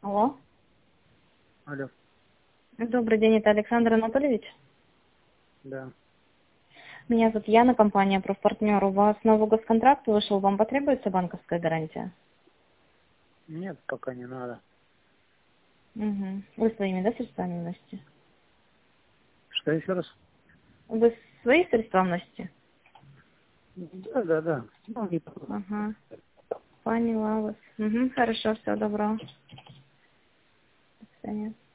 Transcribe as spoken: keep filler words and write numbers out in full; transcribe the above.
Алло. Алло. Добрый день, это Александр Анатольевич. Да. Меня зовут Яна, компания «Профпартнер». У вас новый госконтракт вышел, вам потребуется банковская гарантия? Нет, пока не надо. Угу. Вы своими, да, средствами носите? Что еще раз? Вы свои средства носите? Да, да, да. Ну, не пока. Ага. Поняла вас. Угу. Хорошо, всего доброго. До свидания.